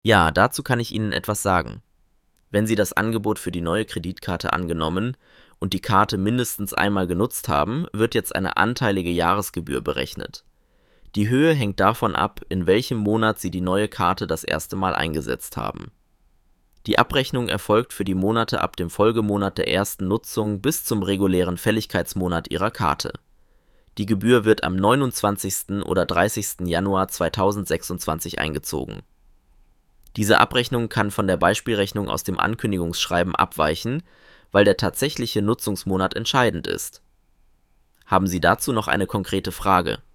Ja, dazu kann ich Ihnen etwas sagen. Wenn Sie das Angebot für die neue Kreditkarte angenommen und die Karte mindestens einmal genutzt haben, wird jetzt eine anteilige Jahresgebühr berechnet. Die Höhe hängt davon ab, in welchem Monat Sie die neue Karte das erste Mal eingesetzt haben. Die Abrechnung erfolgt für die Monate ab dem Folgemonat der ersten Nutzung bis zum regulären Fälligkeitsmonat Ihrer Karte. Die Gebühr wird am 29. oder 30. Januar 2026 eingezogen. Diese Abrechnung kann von der Beispielrechnung aus dem Ankündigungsschreiben abweichen, weil der tatsächliche Nutzungsmonat entscheidend ist. Haben Sie dazu noch eine konkrete Frage?